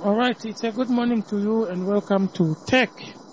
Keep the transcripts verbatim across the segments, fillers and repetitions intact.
All right, it's a good morning to you and welcome to Tech.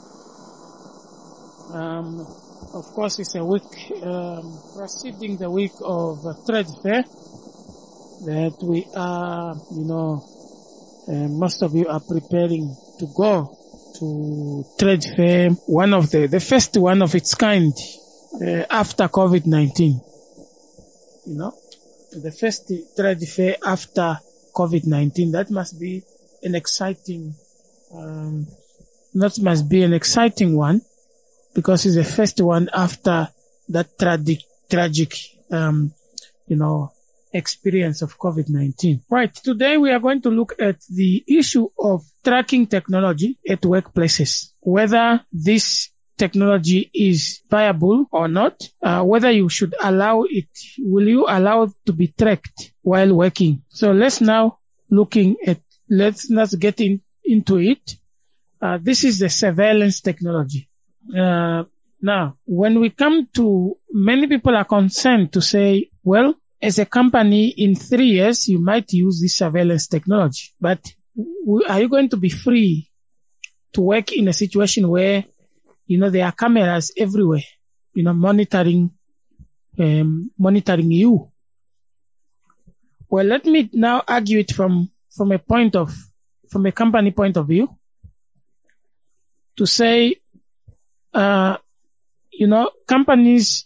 Um, of course, it's a week um, preceding the week of uh, Trade Fair that we are, you know, uh, most of you are preparing to go to Trade Fair, one of the, the first one of its kind uh, after COVID nineteen. You know, the first Trade Fair after COVID nineteen. That must be an exciting, um, that must be an exciting one because it's the first one after that tragic, tragic, um, you know, experience of COVID nineteen. Right. Today we are going to look at the issue of tracking technology at workplaces, whether this technology is viable or not, uh, whether you should allow it, will you allow it to be tracked while working? So let's now looking at Let's let's get in, into it. Uh, this is the surveillance technology. Uh, now, when we come to, many people are concerned to say, well, as a company in three years, you might use this surveillance technology, but w- are you going to be free to work in a situation where, you know, there are cameras everywhere, you know, monitoring, um, monitoring you? Well, let me now argue it from from a point of, from a company point of view, to say, uh, you know, companies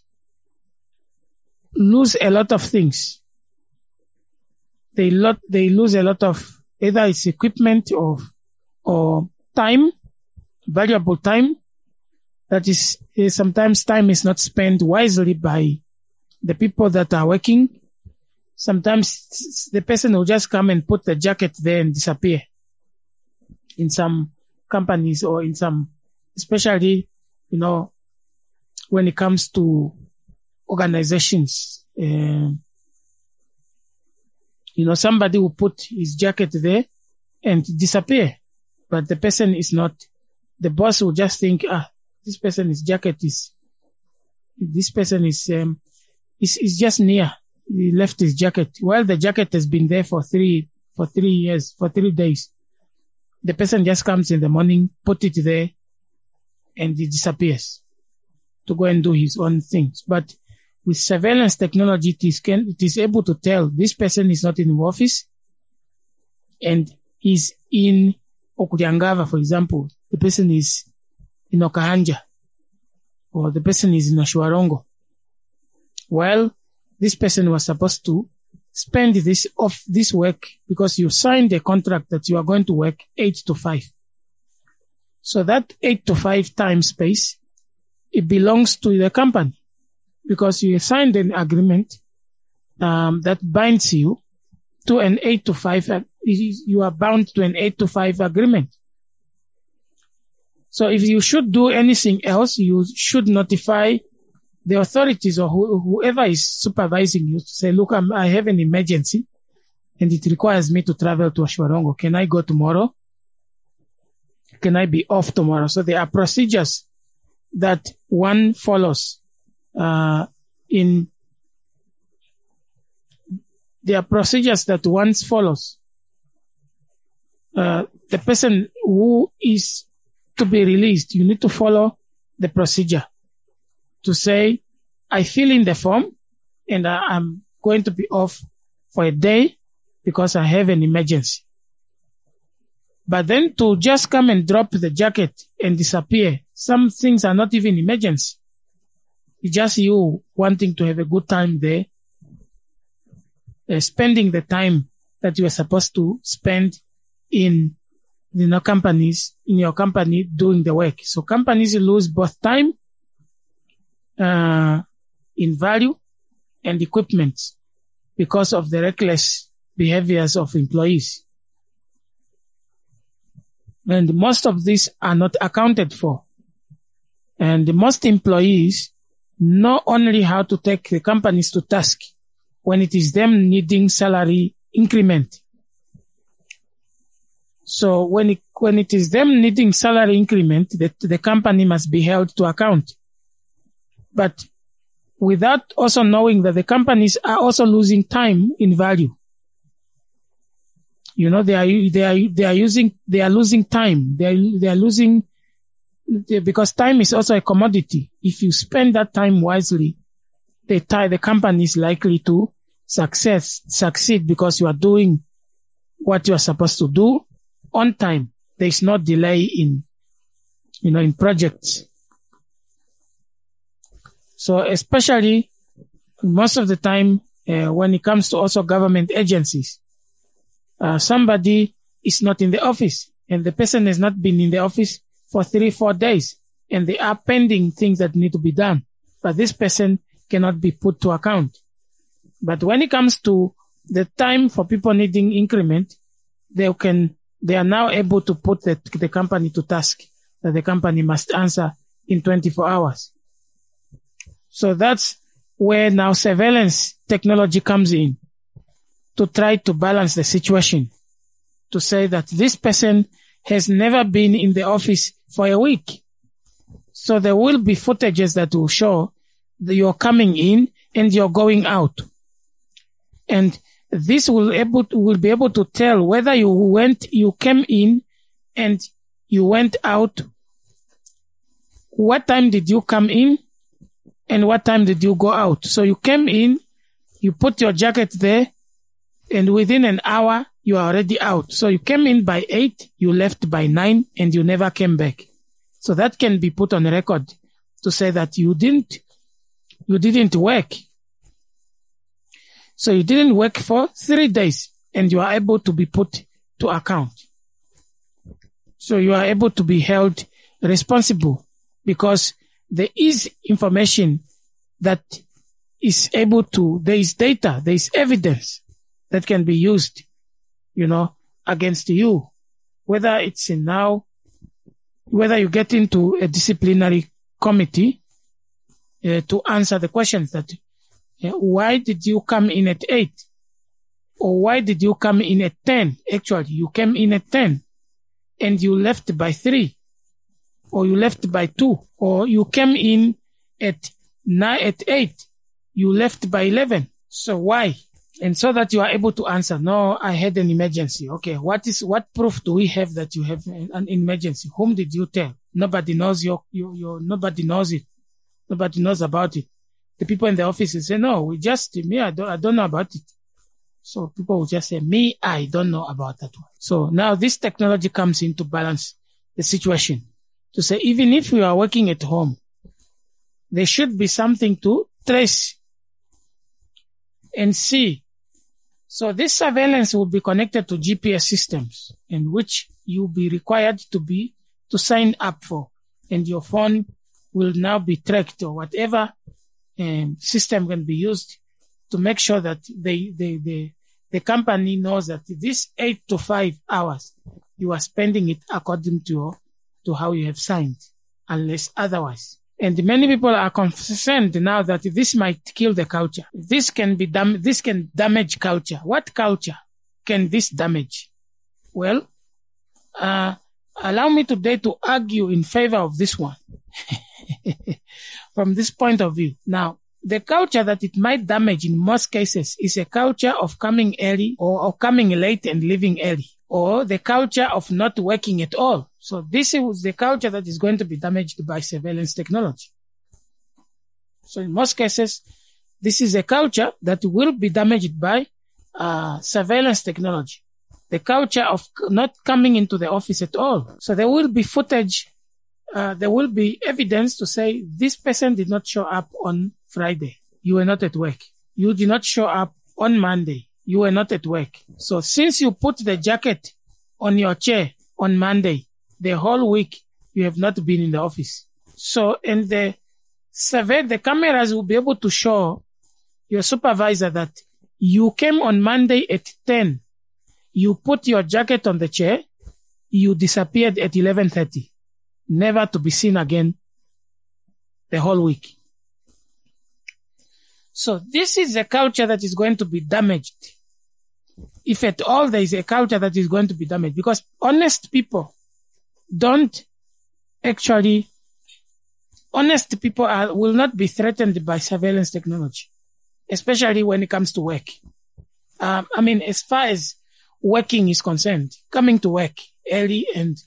lose a lot of things. They lot, they lose a lot of, either it's equipment or, or time, valuable time. That is, sometimes time is not spent wisely by the people that are working. Sometimes the person will just come and put the jacket there and disappear in some companies or in some, especially, you know, when it comes to organizations. Uh, you know, somebody will put his jacket there and disappear, but the person is not, the boss will just think, ah, this person's jacket is, this person is, um, is, is just near. He left his jacket. Well, the jacket has been there for three, for three years, for three days. The person just comes in the morning, put it there, and he disappears to go and do his own things. But with surveillance technology, it is, can, it is able to tell this person is not in the office and is in Okuryangava, for example. The person is in Okahanja or the person is in Ashwarongo. Well, this person was supposed to spend this off this work because you signed a contract that you are going to work eight to five. So that eight to five time space, it belongs to the company because you signed an agreement, um, that binds you to an eight to five. Uh, you are bound to an eight to five agreement. So if you should do anything else, you should notify the authorities or who, whoever is supervising you to say, look, I'm, I have an emergency and it requires me to travel to Ashwarongo. Can I go tomorrow? Can I be off tomorrow? So there are procedures that one follows, uh, in, there are procedures that one follows. Uh, the person who is to be released, you need to follow the procedure. To say, I fill in the form and I, I'm going to be off for a day because I have an emergency. But then to just come and drop the jacket and disappear, some things are not even emergency. It's just you wanting to have a good time there, uh, spending the time that you are supposed to spend in, you know, companies, in your company doing the work. So companies lose both time Uh, in value and equipment because of the reckless behaviors of employees. And most of these are not accounted for. And most employees know only how to take the companies to task when it is them needing salary increment. So when it, when it is them needing salary increment, the, the company must be held to account. But without also knowing that the companies are also losing time in value. You know, they are, they are, they are using, they are losing time. They are, they are losing, because time is also a commodity. If you spend that time wisely, the time, the company is likely to success, succeed because you are doing what you are supposed to do on time. There is no delay in, you know, in projects. So especially most of the time, uh, when it comes to also government agencies, uh, somebody is not in the office and the person has not been in the office for three, four days and they are pending things that need to be done. But this person cannot be put to account. But when it comes to the time for people needing increment, they can, they are now able to put the, the company to task that the company must answer in twenty-four hours. So that's where now surveillance technology comes in to try to balance the situation, to say that this person has never been in the office for a week. So there will be footages that will show that you're coming in and you're going out. And this will able to, will be able to tell whether you went, you came in and you went out. What time did you come in and what time did you go out? So you came in, you put your jacket there, and within an hour you are already out. So you came in by eight, you left by nine, and you never came back. So that can be put on record to say that you didn't, you didn't work. So you didn't work for three days and you are able to be put to account. So you are able to be held responsible because there is information that is able to, there is data, there is evidence that can be used, you know, against you. Whether it's in now, whether you get into a disciplinary committee uh, to answer the questions that Uh, why did you come in at eight? Or why did you come in at ten? Actually, you came in at ten and you left by three, or you left by two, or you came in at nine, at eight, you left by eleven. So why? And so that you are able to answer, no, I had an emergency. Okay. What is, what proof do we have that you have an emergency? Whom did you tell? Nobody knows your, your, your, nobody knows it. Nobody knows about it. The people in the office say, no, we just, me, I don't, I don't know about it. So people will just say, me, I don't know about that one. So now this technology comes in to balance the situation. To say, even if we are working at home, there should be something to trace and see. So this surveillance will be connected to G P S systems in which you'll be required to be, to sign up for. And your phone will now be tracked or whatever Um, system can be used to make sure that they, they, they, the company knows that this eight to five hours, you are spending it according to, to how you have signed, unless otherwise. And many people are concerned now that this might kill the culture. This can be dam- this can damage culture. What culture can this damage? Well, uh, allow me today to argue in favor of this one. From this point of view. Now, the culture that it might damage in most cases is a culture of coming early or, or coming late and leaving early, or the culture of not working at all. So this is the culture that is going to be damaged by surveillance technology. So in most cases, this is a culture that will be damaged by uh, surveillance technology. The culture of not coming into the office at all. So there will be footage Uh, there will be evidence to say this person did not show up on Friday. You were not at work. You did not show up on Monday. You were not at work. So since you put the jacket on your chair on Monday, the whole week you have not been in the office. So in the survey, the cameras will be able to show your supervisor that you came on Monday at ten. You put your jacket on the chair. You disappeared at eleven thirty. Never to be seen again the whole week. So this is a culture that is going to be damaged. If at all there is a culture that is going to be damaged, because honest people don't actually, honest people are, will not be threatened by surveillance technology, especially when it comes to work. Um, I mean, as far as working is concerned, coming to work early, and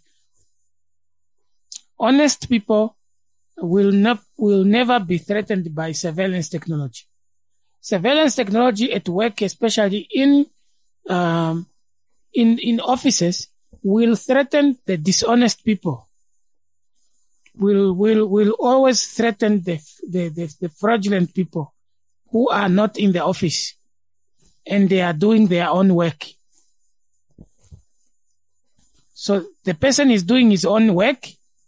honest people will not, will never be threatened by surveillance technology. Surveillance technology at work, especially in, um, in, in offices, will threaten the dishonest people. Will, will, will always threaten the, the, the, the fraudulent people who are not in the office and they are doing their own work. So the person is doing his own work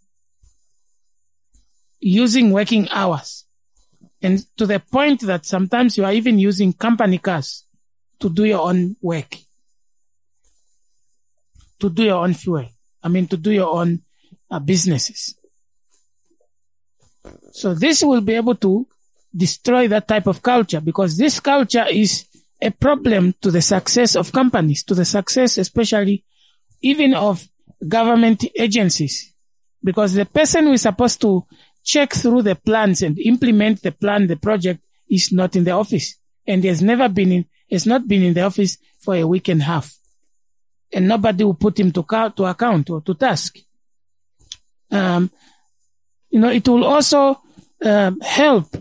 using working hours, and to the point that sometimes you are even using company cars to do your own work, to do your own fuel. I mean, to do your own uh, businesses. So this will be able to destroy that type of culture, because this culture is a problem to the success of companies, to the success especially even of government agencies, because the person who is supposed to check through the plans and implement the plan, the project, is not in the office, and has never been in, has not been in the office for a week and a half, and nobody will put him to, to account or to task. Um, you know, it will also um, help,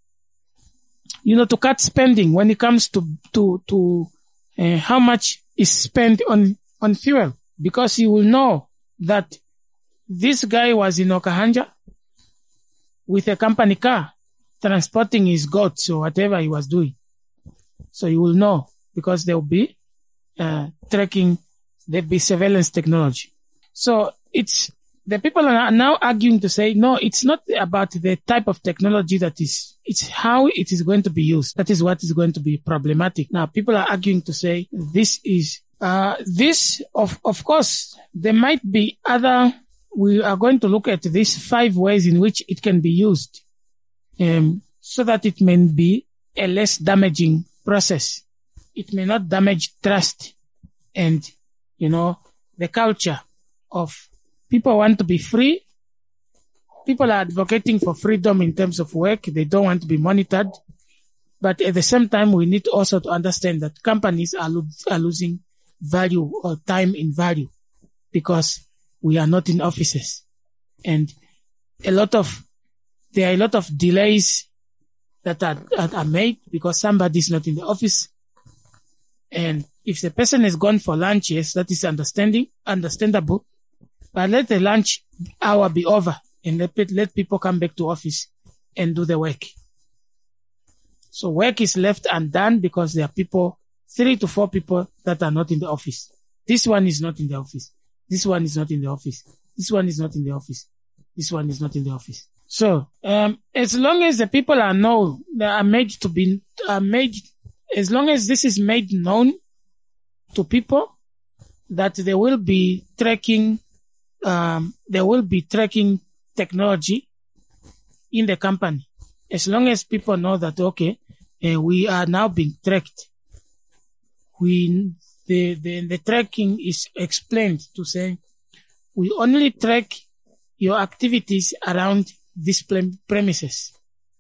you know, to cut spending when it comes to to to uh, how much is spent on on fuel, because you will know that this guy was in Okahanja with a company car transporting his goats or whatever he was doing. So you will know, because there will be uh, tracking, there will be surveillance technology. So it's, the people are now arguing to say, no, it's not about the type of technology that is, it's how it is going to be used. That is what is going to be problematic. Now, people are arguing to say this is, uh, this, of, of course, there might be other, we are going to look at these five ways in which it can be used, um, so that it may be a less damaging process. It may not damage trust and, you know, the culture of people want to be free. People are advocating for freedom in terms of work. They don't want to be monitored. But at the same time, we need also to understand that companies are, lo- are losing value or time in value, because we are not in offices. And a lot of, there are a lot of delays that are, that are made because somebody is not in the office. And if the person has gone for lunch, yes, that is understanding, understandable. But let the lunch hour be over and let, let people come back to office and do the work. So work is left undone because there are people, three to four people that are not in the office. This one is not in the office. This one is not in the office. This one is not in the office. This one is not in the office. So, um, as long as the people are known, they are made to be, are made, as long as this is made known to people, that there will be tracking, um, there will be tracking technology in the company. As long as people know that, okay, uh, we are now being tracked. We, the, the, the tracking is explained to say, we only track your activities around these premises.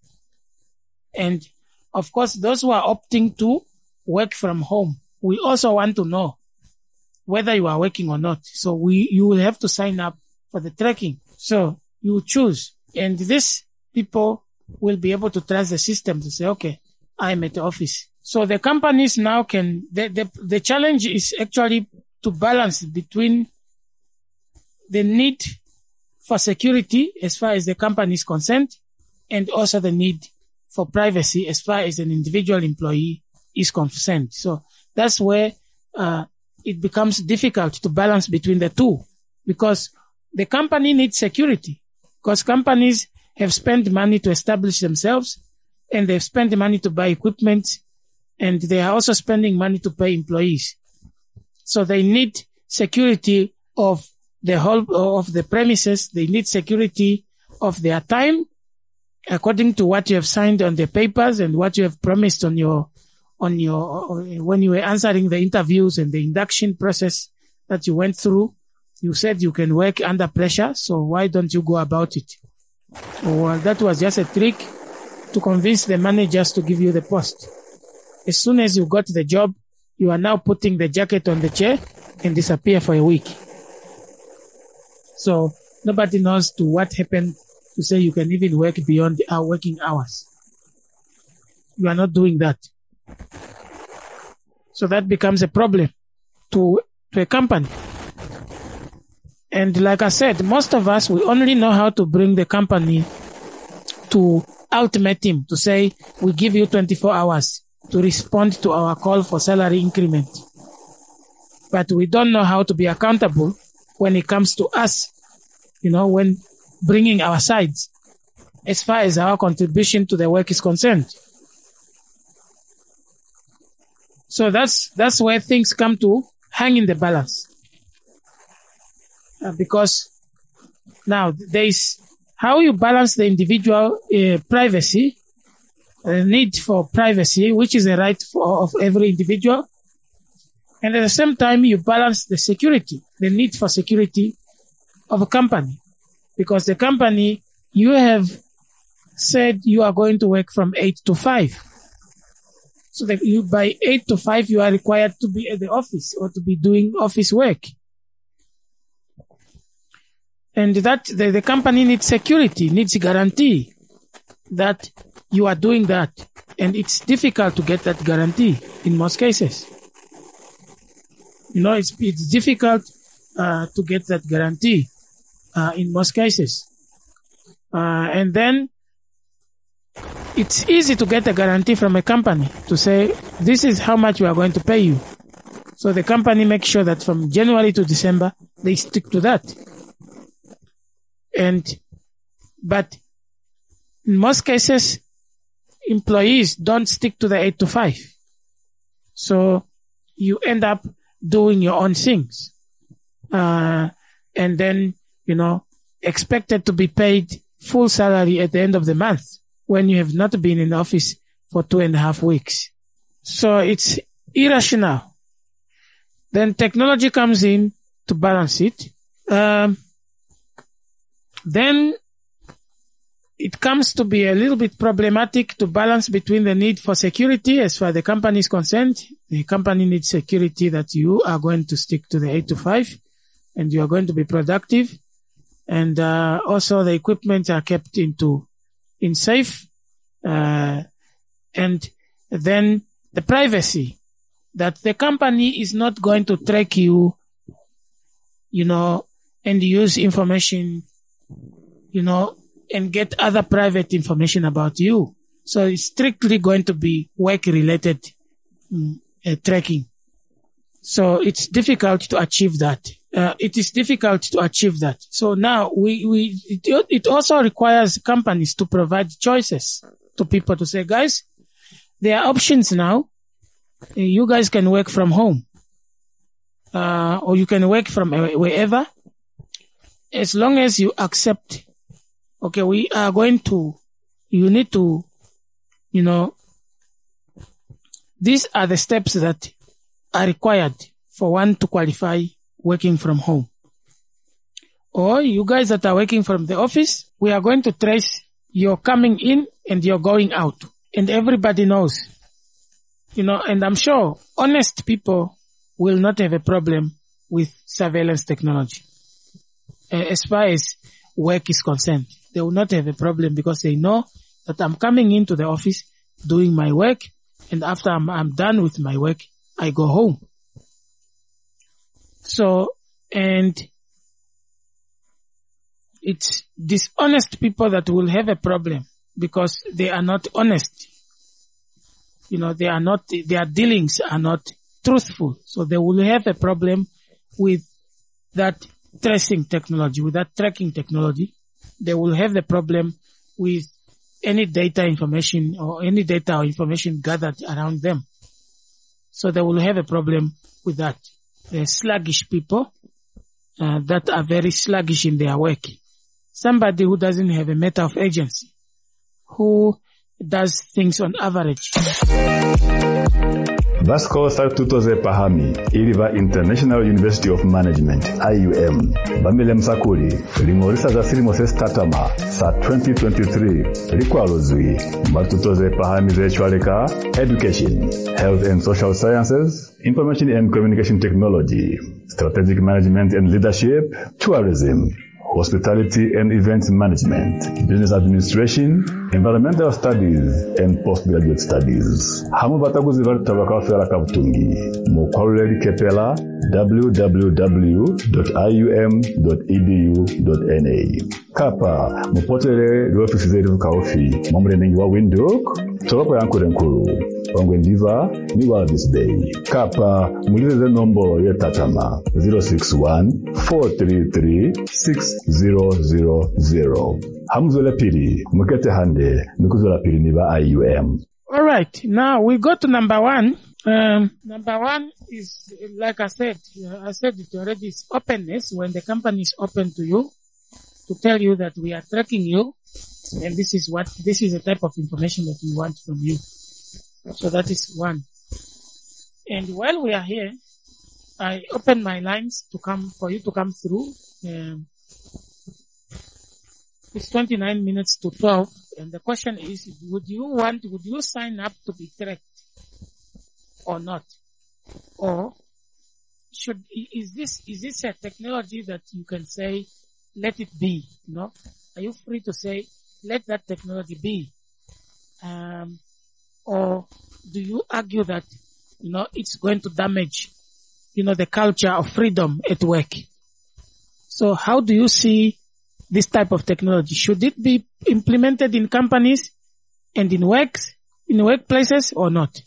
And of course, those who are opting to work from home, we also want to know whether you are working or not. So we, you will have to sign up for the tracking. So you choose, and these people will be able to trust the system to say, okay, I'm at the office. So the companies now can, the, the, the challenge is actually to balance between the need for security as far as the company is concerned, and also the need for privacy as far as an individual employee is concerned. So that's where uh, it becomes difficult to balance between the two, because the company needs security, because companies have spent money to establish themselves, and they've spent money to buy equipment, and they are also spending money to pay employees. So they need security of the whole of the premises. They need security of their time, according to what you have signed on the papers and what you have promised on your, on your, when you were answering the interviews and the induction process that you went through. You said you can work under pressure, so why don't you go about it? Well, that was just a trick to convince the managers to give you the post. As soon as you got the job, you are now putting the jacket on the chair and disappear for a week. So nobody knows to what happened to say you can even work beyond our working hours. You are not doing that. So that becomes a problem to, to a company. And like I said, most of us, we only know how to bring the company to ultimatum, to say, we give you twenty-four hours to respond to our call for salary increment. But we don't know how to be accountable when it comes to us, you know, when bringing our sides as far as our contribution to the work is concerned. So that's, that's where things come to hang in the balance. Uh, because now there is how you balance the individual uh, privacy, the need for privacy, which is a right for, of every individual. And at the same time, you balance the security, the need for security of a company. Because the company, you have said you are going to work from eight to five. So that you, by eight to five, you are required to be at the office or to be doing office work. And that the, the company needs security, needs guarantee that you are doing that. And it's difficult to get that guarantee in most cases. You know, it's, it's difficult, uh, to get that guarantee, uh, in most cases. Uh, and then it's easy to get a guarantee from a company to say, this is how much we are going to pay you. So the company makes sure that from January to December, they stick to that. And, but in most cases, employees don't stick to the eight to five. So you end up doing your own things. Uh, and then, you know, expected to be paid full salary at the end of the month when you have not been in office for two and a half weeks. So it's irrational. Then technology comes in to balance it. Um, Then it comes to be a little bit problematic to balance between the need for security as far as the company is concerned. The company needs security that you are going to stick to the eight to five and you are going to be productive. And uh, also the equipment are kept into in safe. Uh, and then the privacy that the company is not going to track you, you know, and use information, you know, and get other private information about you. So it's strictly going to be work-related um, uh, tracking. So it's difficult to achieve that. Uh, it is difficult to achieve that. So now we, we, it, it also requires companies to provide choices to people to say, guys, there are options now. You guys can work from home. Uh, or you can work from wherever. As long as you accept, okay, we are going to, you need to, you know, these are the steps that are required for one to qualify working from home. Or you guys that are working from the office, we are going to trace your coming in and your going out. And everybody knows, you know, and I'm sure honest people will not have a problem with surveillance technology. As far as work is concerned, they will not have a problem because they know that I'm coming into the office doing my work, and after I'm, I'm done with my work, I go home. So, and it's dishonest people that will have a problem because they are not honest. You know, they are not, their dealings are not truthful. So they will have a problem with that tracing technology, with that tracking technology. They will have the problem with any data information or any data or information gathered around them. So they will have a problem with that. They're sluggish people uh, that are very sluggish in their work. Somebody who doesn't have a matter of agency, who does things on average. Vasco Sartutoze Pahami, Iliva International University of Management, I U M. Bamile Msakuli, Limorisa za Silimose Statama, sa twenty twenty-three, Likwalozwi, Matutoze Pahami Zechwaleka, Education, Health and Social Sciences, Information and Communication Technology, Strategic Management and Leadership, Tourism, Hospitality and Events Management, Business Administration, Environmental Studies, and Postgraduate Studies. Hamu bataguzi bali tabaka fera kabutungi. Mukwaluli kepela w w w dot i u m dot e d u dot n a. Kapa, mupotere lwofisi zetu kaofi. Mamre nengi wa Windhoek, tolopo yankure nkuru. Wangwe ndiva, ni wa this day. Kapa, mulize ze nombo ye tatama. zero six one four three three six zero zero zero. Hamzola piri, mukete hande, nukuzola piri niba I U M. All right, now we go to number one. Um, number one is, like I said, uh, I said it already, is openness. When the company is open to you, to tell you that we are tracking you, and this is what, this is the type of information that we want from you. So that is one. And while we are here, I open my lines to come, for you to come through. Um, it's twenty-nine minutes to twelve, and the question is, would you want, would you sign up to be tracked or not? Or should, is this, is this a technology that you can say, let it be, you know? Are you free to say, let that technology be? Um, or do you argue that, you know, it's going to damage, you know, the culture of freedom at work? So how do you see this type of technology? Should it be implemented in companies and in works, in workplaces or not?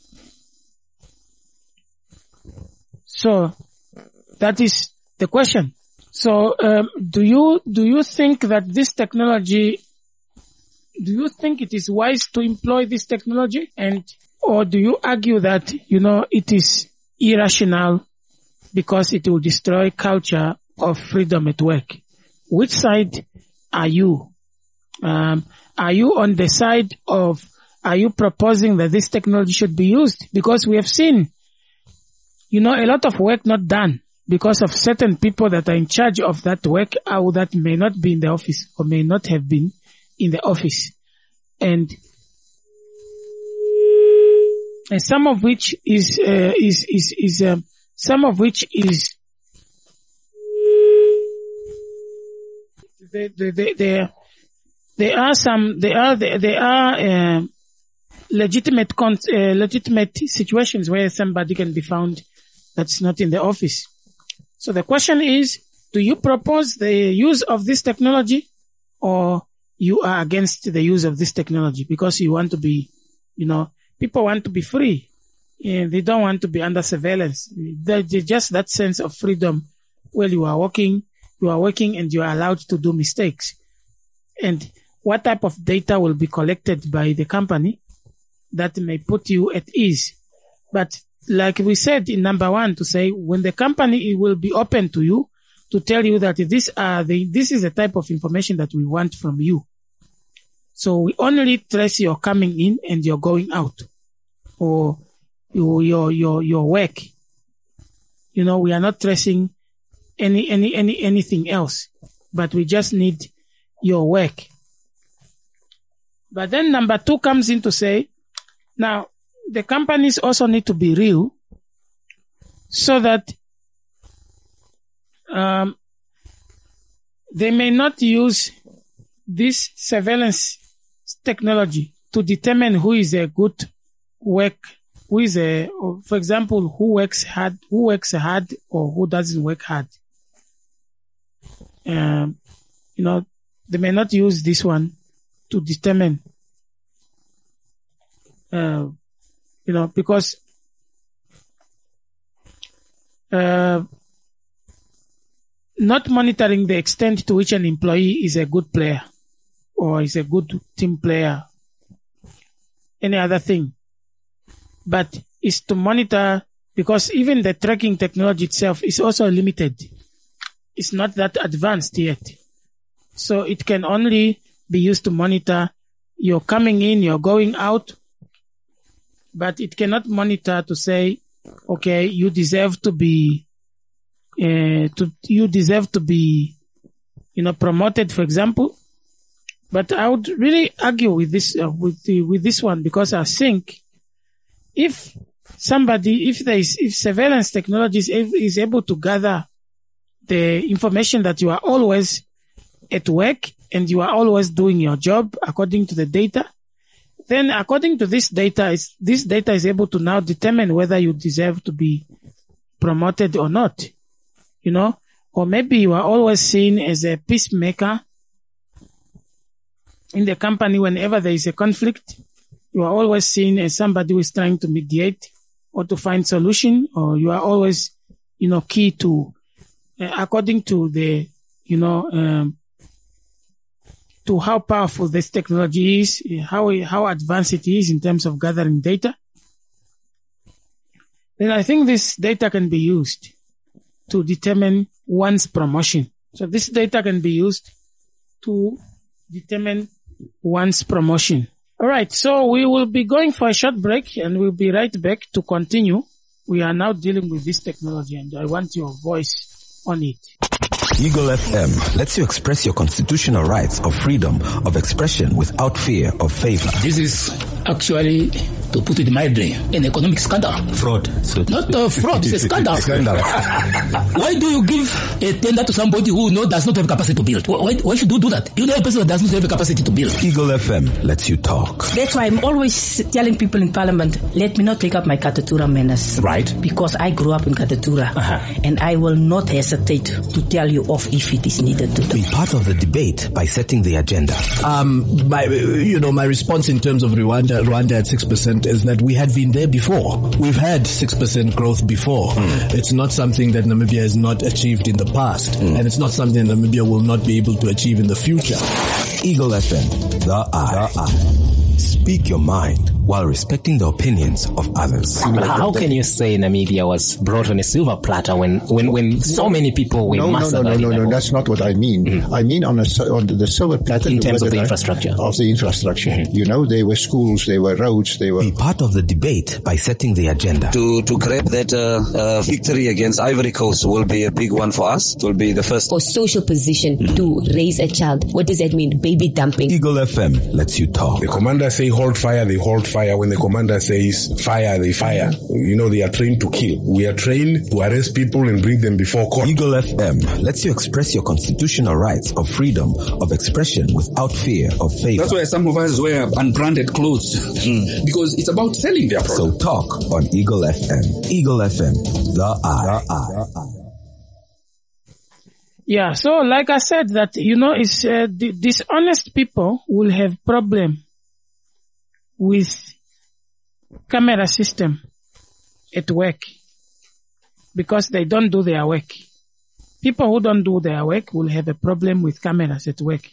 So that is the question. So um, do you do you think that this technology, do you think it is wise to employ this technology, and or do you argue that, you know, it is irrational because it will destroy culture of freedom at work? Which side are you? Um, are you on the side of, are you proposing that this technology should be used? Because we have seen, you know, a lot of work not done because of certain people that are in charge of that work, or that may not be in the office or may not have been in the office. And, and some of which is, uh, is, is, is, um, some of which is, There, there, there, there are some, there are, there, there are, uh, legitimate, con- uh, legitimate situations where somebody can be found that's not in the office. So the question is, do you propose the use of this technology, or you are against the use of this technology because you want to be, you know, people want to be free. And they don't want to be under surveillance. There's just that sense of freedom where you are working, you are working and you are allowed to do mistakes. And what type of data will be collected by the company that may put you at ease. But like we said in number one, to say when the company will be open to you to tell you that this are the, this is the type of information that we want from you. So we only trace your coming in and your going out, or your, your, your, your work. You know, we are not tracing any, any, any, anything else, but we just need your work. But then number two comes in to say, now the companies also need to be real so that, um, they may not use this surveillance technology to determine who is a good work, who is a, for example, who works hard, who works hard or who doesn't work hard. Um, you know, they may not use this one to determine, uh, you know, because, uh, not monitoring the extent to which an employee is a good player or is a good team player, any other thing, but is to monitor, because even the tracking technology itself is also limited. It's not that advanced yet. So it can only be used to monitor your coming in, your going out, but it cannot monitor to say okay, you deserve to be, uh, to, you deserve to be, you know, promoted, for example. But I would really argue with this, uh, with the, with this one, because I think if somebody, if there is, if surveillance technology is, is able to gather the information that you are always at work and you are always doing your job according to the data, then according to this data, is this data is able to now determine whether you deserve to be promoted or not, you know, or maybe you are always seen as a peacemaker in the company. Whenever there is a conflict, you are always seen as somebody who is trying to mediate or to find solution, or you are always, you know, key to, uh, according to the, you know, um, to how powerful this technology is, how, how advanced it is in terms of gathering data. Then I think this data can be used to determine one's promotion. So this data can be used to determine one's promotion. All right. So we will be going for a short break and we'll be right back to continue. We are now dealing with this technology and I want your voice on it. Eagle F M lets you express your constitutional rights of freedom of expression without fear of favor. This is actually, to put it mildly, an economic scandal. Fraud. So Not a fraud, it's a scandal. Scandal. Why do you give a tender to somebody who no, does not have capacity to build? Why, why should you do that? You know a person that does not have the capacity to build. Eagle F M lets you talk. That's why I'm always telling people in Parliament, let me not take up my Katatura manners. Right. Because I grew up in Katatura. Uh-huh. And I will not hesitate to tell you off if it is needed to do. Be part of the debate by setting the agenda. Um, my, you know, my response in terms of Rwanda, Rwanda at six percent is that we had been there before. We've had six percent growth before. Mm. It's not something that Namibia has not achieved in the past. Mm. And it's not something that Namibia will not be able to achieve in the future. Eagle F M, the eye. The eye. Speak your mind while respecting the opinions of others. But how can you say Namibia was brought on a silver platter when, when, when so many people were no, massacred? No, no, no, no, no, that's not what I mean. Mm-hmm. I mean on, a, on the silver platter. In terms of the infrastructure. Of the infrastructure. Mm-hmm. You know, there were schools, there were roads, there were... Be part of the debate by setting the agenda. To, to grab that uh, uh, victory against Ivory Coast will be a big one for us. It will be the first... For social position mm-hmm. to raise a child. What does that mean? Baby dumping. Eagle F M lets you talk. The commander say hold fire, they hold fire. When the commander says fire, they fire. You know, they are trained to kill. We are trained to arrest people and bring them before court. Eagle F M lets you express your constitutional rights of freedom of expression without fear of favor. That's why some of us wear unbranded clothes. Mm. Because it's about selling their product. So talk on Eagle F M. Eagle F M, the eye. The eye. Yeah, so like I said that, you know, it's uh, the dishonest people will have problem with camera system at work because they don't do their work. People who don't do their work will have a problem with cameras at work.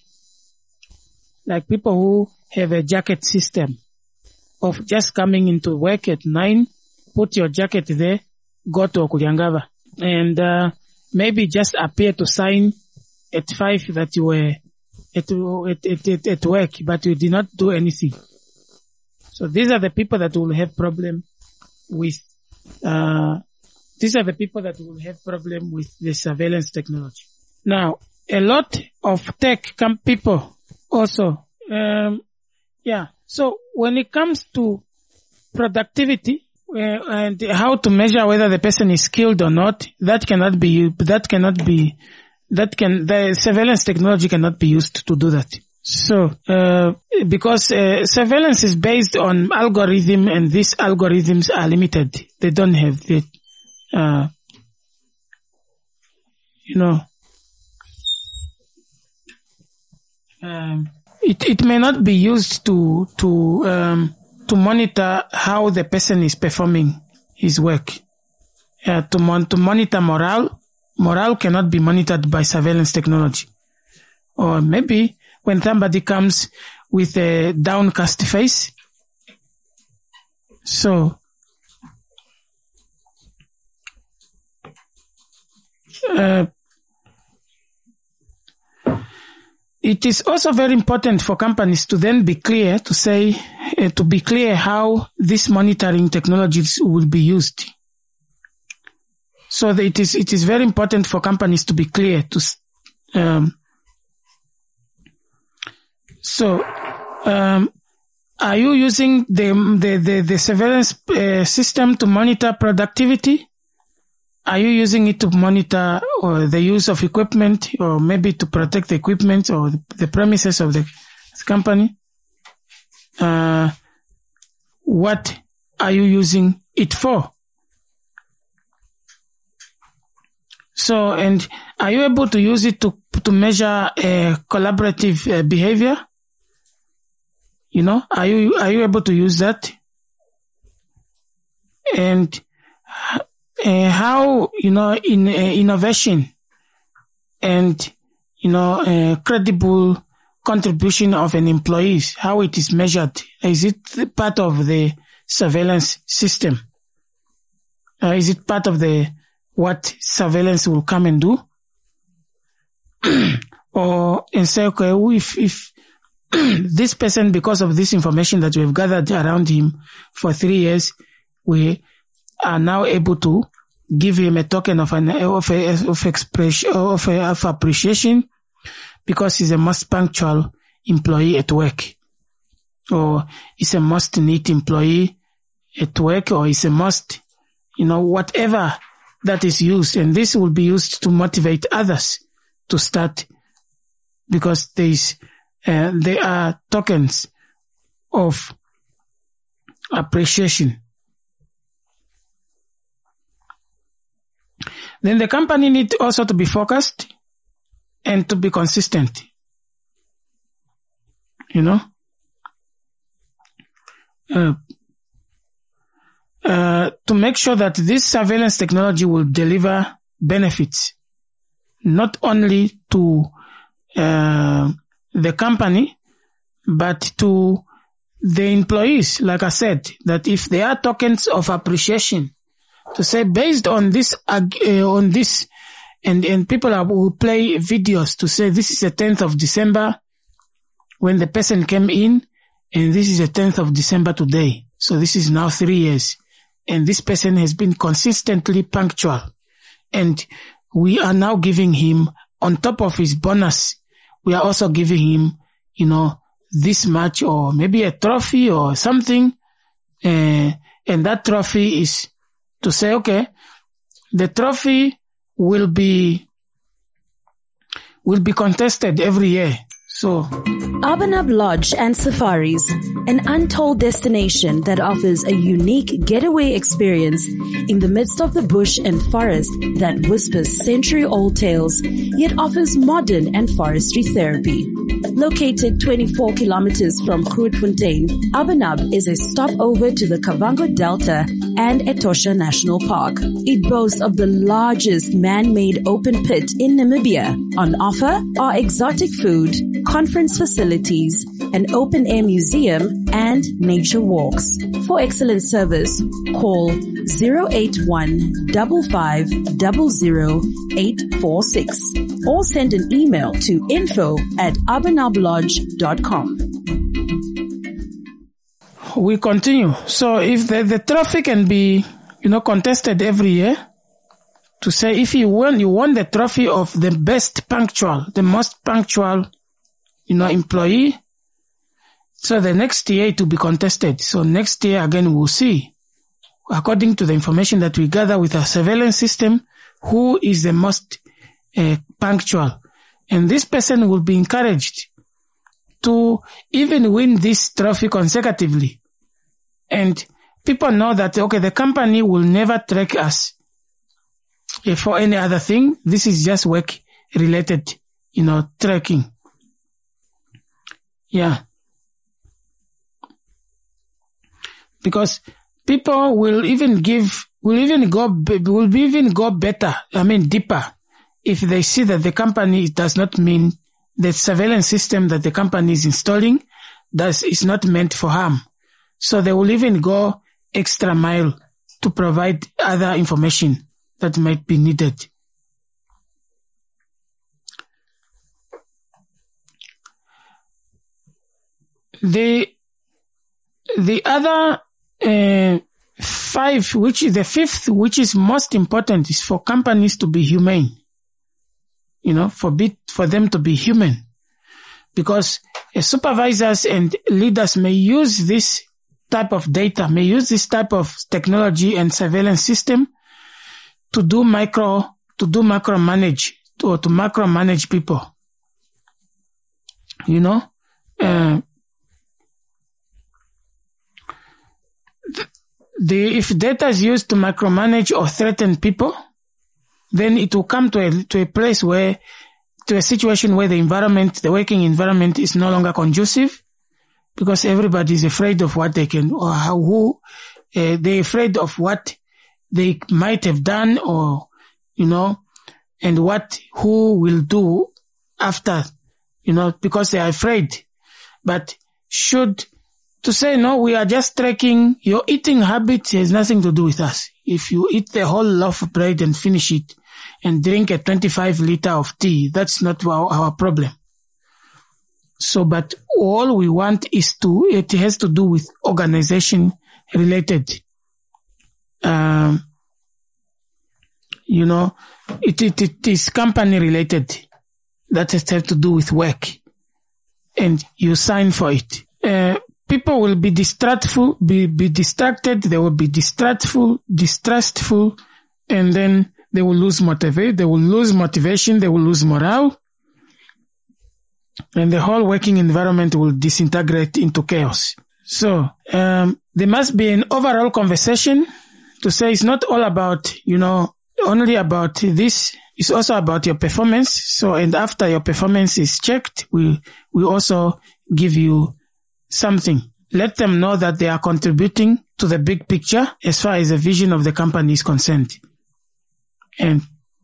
Like people who have a jacket system of just coming into work at nine, put your jacket there, go to Okulyangaba, and uh, maybe just appear to sign at five that you were at, at, at, at work, but you did not do anything. So these are the people that will have problem with, uh, these are the people that will have problem with the surveillance technology. Now, a lot of tech com- people also, um, yeah. So when it comes to productivity, uh, and how to measure whether the person is skilled or not, that cannot be, that cannot be, that can, the surveillance technology cannot be used to do that. So, uh, because uh, surveillance is based on algorithm and these algorithms are limited. They don't have the, uh, you know, um, it, it may not be used to, to, um, to monitor how the person is performing his work. Uh, to, mon- to monitor morale, morale cannot be monitored by surveillance technology. Or maybe when somebody comes with a downcast face. So, uh, it is also very important for companies to then be clear, to say, uh, to be clear how these monitoring technologies will be used. So that it is it is very important for companies to be clear. To um, so, um, are you using the the the, the surveillance uh, system to monitor productivity? Are you using it to monitor or the use of equipment, or maybe to protect the equipment or the premises of the company? Uh, what are you using it for? So, and are you able to use it to to measure uh, collaborative uh, behavior? You know, are you are you able to use that? And uh, how, you know, in uh, innovation and, you know, uh, credible contribution of an employee, how it is measured? Is it part of the surveillance system? Uh, is it part of the what surveillance will come and do? Or and say, okay, if if this person, because of this information that we have gathered around him for three years, we are now able to give him a token of an of a, of expression of, a, of appreciation because he's a most punctual employee at work, or he's a most neat employee at work, or he's a most, you know, whatever that is used, and this will be used to motivate others to start, because there is uh, there are tokens of appreciation. Then the company needs also to be focused and to be consistent. You know, uh, uh, to make sure that this surveillance technology will deliver benefits, not only to uh, the company, but to the employees. Like I said, that if there are tokens of appreciation, to say based on this, uh, on this, and, and people are, will play videos to say this is the tenth of December when the person came in, and this is the tenth of December today. So this is now three years. And this person has been consistently punctual. And we are now giving him, on top of his bonus, we are also giving him, you know, this much, or maybe a trophy or something. Uh, and that trophy is to say, okay, the trophy will be, will be contested every year. So, Abenab Lodge and Safaris, an untold destination that offers a unique getaway experience in the midst of the bush and forest that whispers century-old tales, yet offers modern and forestry therapy. Located twenty-four kilometers from Grootfontein, Abenab is a stopover to the Kavango Delta and Etosha National Park. It boasts of the largest man-made open pit in Namibia. On offer are exotic food, conference facilities, an open-air museum, and nature walks. For excellent service, call zero eight one, five five zero zero, eight four six or send an email to info at abenablodge dot com. We continue. So if the, the trophy can be, you know, contested every year, to say if you won, you won the trophy of the best punctual, the most punctual, you know, employee. So the next year it will be contested. So next year again we'll see, according to the information that we gather with our surveillance system, who is the most uh, punctual. And this person will be encouraged to even win this trophy consecutively. And people know that, okay, the company will never track us for any other thing. This is just work related, you know, tracking. Yeah. Because people will even give, will even go, will even go better, I mean deeper, if they see that the company does not mean, the surveillance system that the company is installing does, is not meant for harm. So they will even go extra mile to provide other information that might be needed. The, the other uh, five, which is the fifth, which is most important, is for companies to be humane. You know, for be, for them to be human. Because uh, supervisors and leaders may use this type of data, may use this type of technology and surveillance system to do micro, to do macro manage, or to macro manage people. You know, uh, the, if data is used to micromanage or threaten people, then it will come to a, to a place where, to a situation where the environment, the working environment is no longer conducive, because everybody is afraid of what they can, or how, who, uh, they're afraid of what they might have done, or, you know, and what, who will do after, you know, because they are afraid. But should, to say, no, we are just tracking, your eating habit has nothing to do with us. If you eat the whole loaf of bread and finish it and drink a twenty-five liter of tea, that's not our, our problem. So, but all we want is to, it has to do with organization related. Um, you know, it, it, it is company related. That has to have to do with work. And you sign for it. Uh, people will be distrustful, be, be distracted, they will be distrustful, distrustful, and then they will lose motivate, they will lose motivation, they will lose morale, and the whole working environment will disintegrate into chaos. So, um, there must be an overall conversation to say it's not all about, you know, only about this, it's also about your performance. So, and after your performance is checked, we, we also give you something. Let them know that they are contributing to the big picture as far as the vision of the company is concerned. And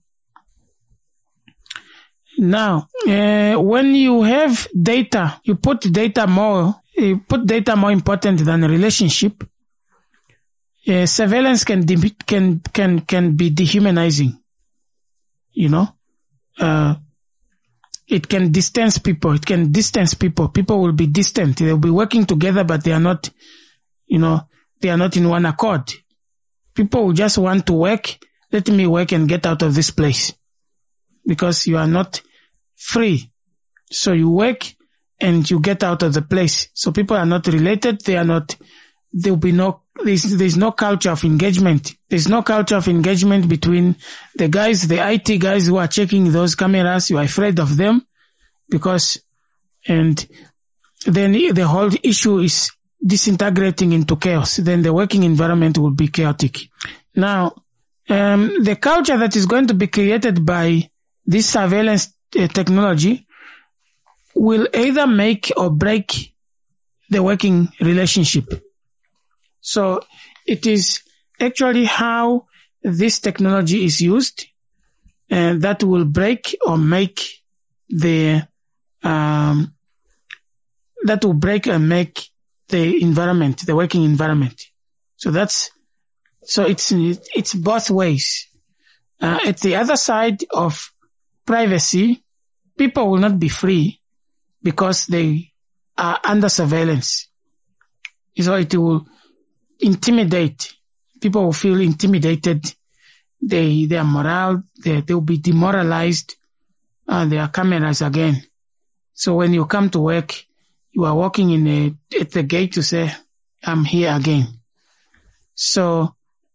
now, uh, when you have data, you put data more, you put data more important than a relationship. Uh, surveillance can de- can can can be dehumanizing. You know, uh, it can distance people. It can distance people. People will be distant. They'll be working together, but they are not, you know, they are not in one accord. People will just want to work. Let me work and get out of this place, because you are not free. So you work and you get out of the place. So people are not related. They are not, there will be no, there's, there's no culture of engagement. There's no culture of engagement between the guys, the I T guys who are checking those cameras. You are afraid of them because, and then the whole issue is disintegrating into chaos. Then the working environment will be chaotic. Now, um, the culture that is going to be created by this surveillance uh, technology will either make or break the working relationship. So it is actually how this technology is used, and that will break or make the, um, that will break and make the environment, the working environment. So that's, so it's, it's both ways. Uh, at the other side of privacy, people will not be free because they are under surveillance. So it will intimidate. People will feel intimidated. They, their morale, they, they will be demoralized. Uh, there are cameras again. So when you come to work, you are walking in a, at the gate to say, I'm here again. So,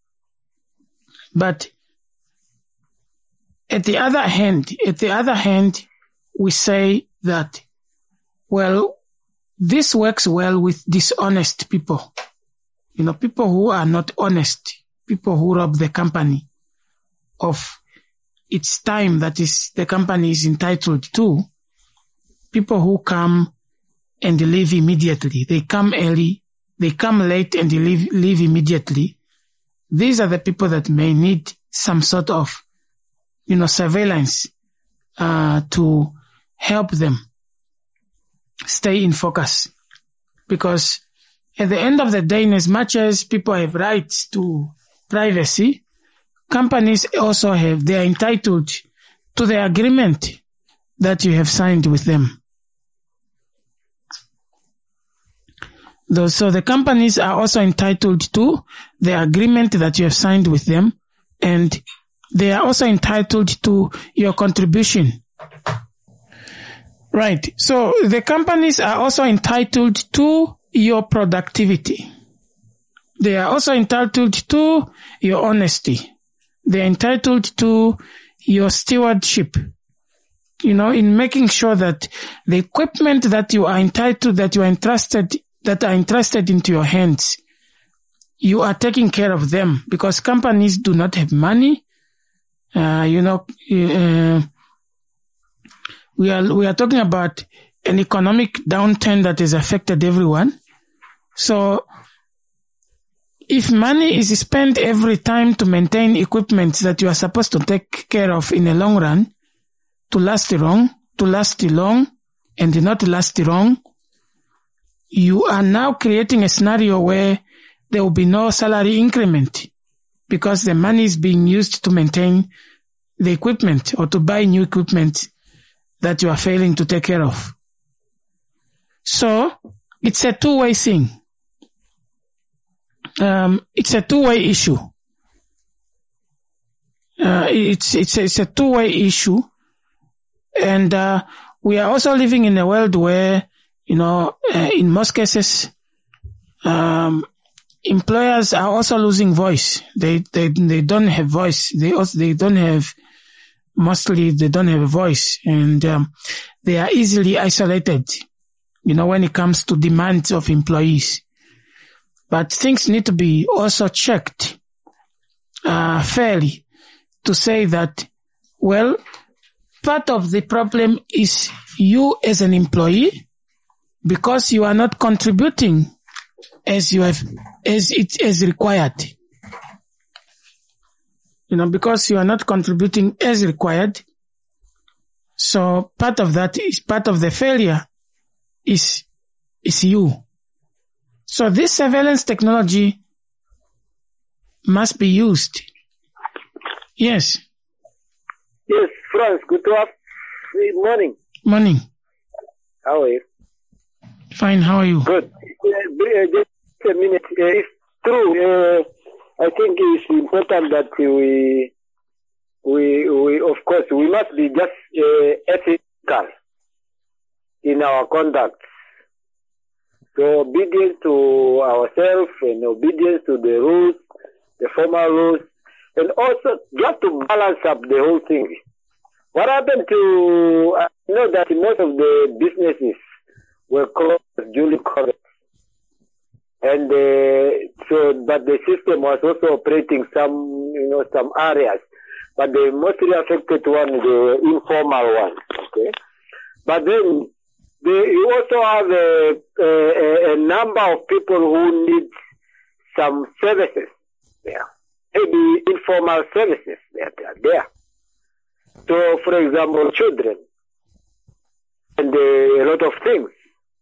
but at the other hand, at the other hand, we say that, well, this works well with dishonest people. You know, people who are not honest, people who rob the company of its time that is the company is entitled to, people who come and leave immediately. They come early, they come late and they leave, leave immediately. These are the people that may need some sort of, you know, surveillance, uh, to help them stay in focus. Because at the end of the day, in as much as people have rights to privacy, companies also have, they are entitled to the agreement that you have signed with them. Those, so the companies are also entitled to the agreement that you have signed with them, and they are also entitled to your contribution. Right. So the companies are also entitled to your productivity. They are also entitled to your honesty. They are entitled to your stewardship. You know, in making sure that the equipment that you are entitled, that you are entrusted, that are entrusted into your hands, you are taking care of them, because companies do not have money. Uh, you know, uh, we are, we are talking about an economic downturn that has affected everyone. So if money is spent every time to maintain equipment that you are supposed to take care of in the long run, to last long, to last long, and not last long, you are now creating a scenario where there will be no salary increment, because the money is being used to maintain the equipment or to buy new equipment that you are failing to take care of. So it's a two-way thing. Um, it's a two-way issue. Uh, it's it's it's a two-way issue, and uh, we are also living in a world where, you know, uh, in most cases, um, employers are also losing voice. They they they don't have voice. They also they don't have mostly they don't have a voice, and um, they are easily isolated. You know, when it comes to demands of employees. But things need to be also checked uh, fairly to say that, well, part of the problem is you as an employee, because you are not contributing as you have, as it is required. You know, because you are not contributing as required. So part of that is, part of the failure is, is you. So this surveillance technology must be used. Yes. Yes, Franz, good to have, good morning. Morning. How are you? Fine, how are you? Good. Uh, just a minute. Uh, it's true. Uh, I think it's important that we, we, we, of course, we must be just uh, ethical in our conduct. So obedience to ourselves and obedience to the rules, the formal rules, and also just to balance up the whole thing. What happened to, I know that most of the businesses were closed, duly closed. And uh, so, but the system was also operating some, you know, some areas. But the mostly affected one, the informal one, okay? But then, The, you also have a, a, a number of people who need some services there. Maybe informal services that are there. So, for example, children and uh, a lot of things.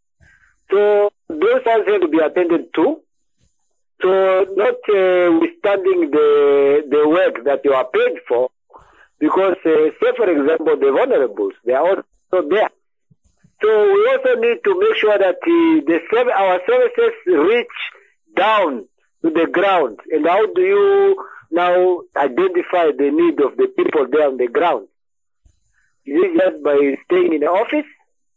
So, those also have to be attended to. So, not uh, withstanding the, the work that you are paid for, because, uh, say, for example, the vulnerables, they are also there. So we also need to make sure that the, the our services reach down to the ground. And how do you now identify the need of the people there on the ground? Is it just by staying in the office?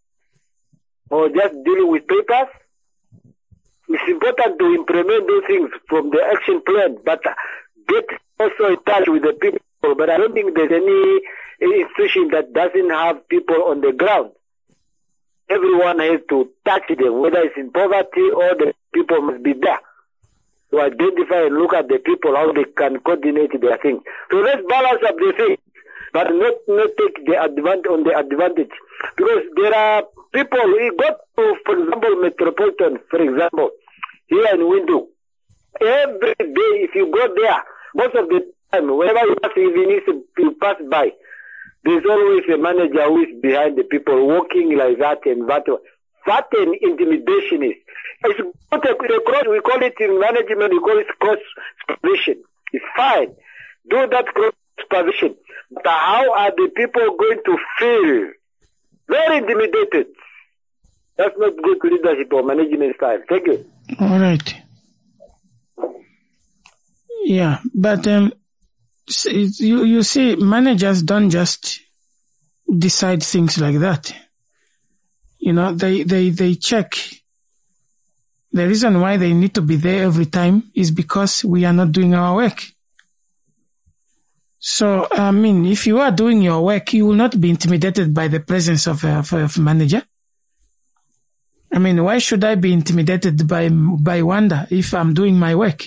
Or just dealing with papers? It's important to implement those things from the action plan, but get also in touch with the people. But I don't think there's any, any institution that doesn't have people on the ground. Everyone has to touch them, whether it's in poverty or the people must be there to identify and look at the people, how they can coordinate their things. So let's balance up the things, but not, not take the advantage on the advantage. Because there are people, we got to, for example, Metropolitan, for example, here in Window. Every day, if you go there, most of the time, whenever you pass, even if you pass by, there's always a manager who is behind the people walking like that and that. That an intimidation is. It's not a, a cross, we call it in management, we call it cross supervision. It's fine. Do that cross supervision. But how are the people going to feel? Very intimidated. That's not good leadership or management style. Thank you. All right. Yeah, but um, you you see, managers don't just decide things like that. You know, they they they check. The reason why they need to be there every time is because we are not doing our work. So, I mean, if you are doing your work, you will not be intimidated by the presence of a, of a manager. I mean, why should I be intimidated by by Wanda if I'm doing my work?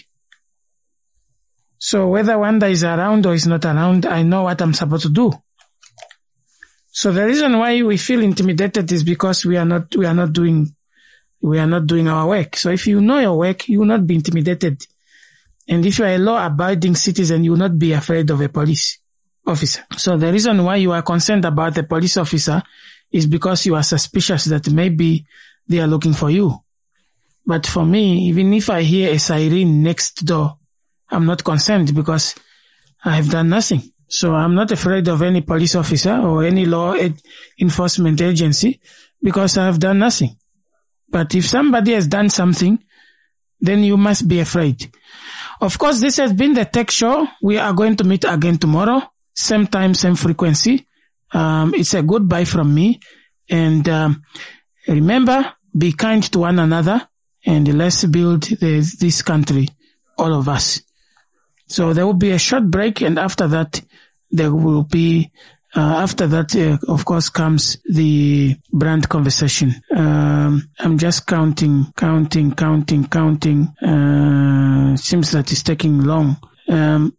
So whether Wanda is around or is not around, I know what I'm supposed to do. So the reason why we feel intimidated is because we are not we are not doing we are not doing our work. So if you know your work, you will not be intimidated. And if you are a law-abiding citizen, you will not be afraid of a police officer. So the reason why you are concerned about a police officer is because you are suspicious that maybe they are looking for you. But for me, even if I hear a siren next door, I'm not concerned because I have done nothing. So I'm not afraid of any police officer or any law enforcement agency because I have done nothing. But if somebody has done something, then you must be afraid. Of course, this has been the Tech Show. We are going to meet again tomorrow. Same time, same frequency. Um, it's a goodbye from me. And um, remember, be kind to one another and let's build the, this country, all of us. So there will be a short break, and after that, there will be, uh, after that, uh, of course, comes the brand conversation. Um, I'm just counting, counting, counting, counting. Uh, seems that it's taking long. Um,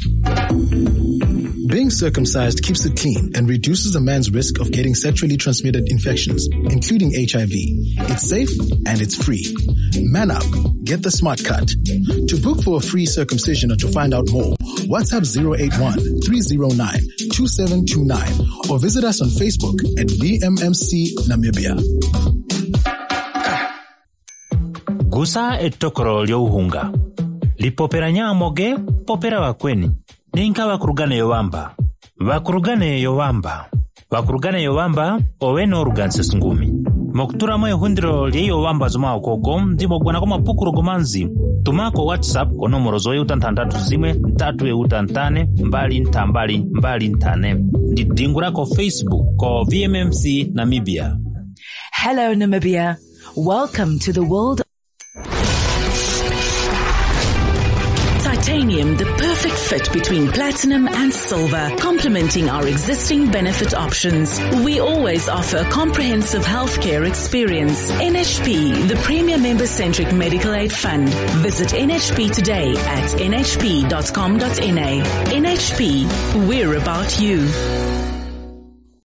Being circumcised keeps it clean and reduces a man's risk of getting sexually transmitted infections, including H I V. It's safe and it's free. Man up. Get the smart cut. To book for a free circumcision or to find out more, WhatsApp zero eight one, three zero nine, two seven two nine or visit us on Facebook at B M M C Namibia. Gusa etokoro lyouhunga. Lipopera nyamoge, popera wakweni. Ninka wakurugane yowamba. Wakurugane yowamba. Wakurugane yowamba, oweno oruganse sungumi. Mokutura moe hundro liye yowamba zuma okoko, ndimo gwana koma pukuru gomanzi. Tumako WhatsApp kwa nomoro zoe utantandatu zime, tatu e utantane, mbali ntambali, mbali ntane. Ndidingura ko Facebook, ko V M M C Namibia. Hello Namibia. Welcome to the world. Titanium, the perfect fit between platinum and silver, complementing our existing benefit options. We always offer a comprehensive healthcare experience. N H P, the premier member-centric medical aid fund. Visit N H P today at n h p dot com dot n a. N H P, we're about you.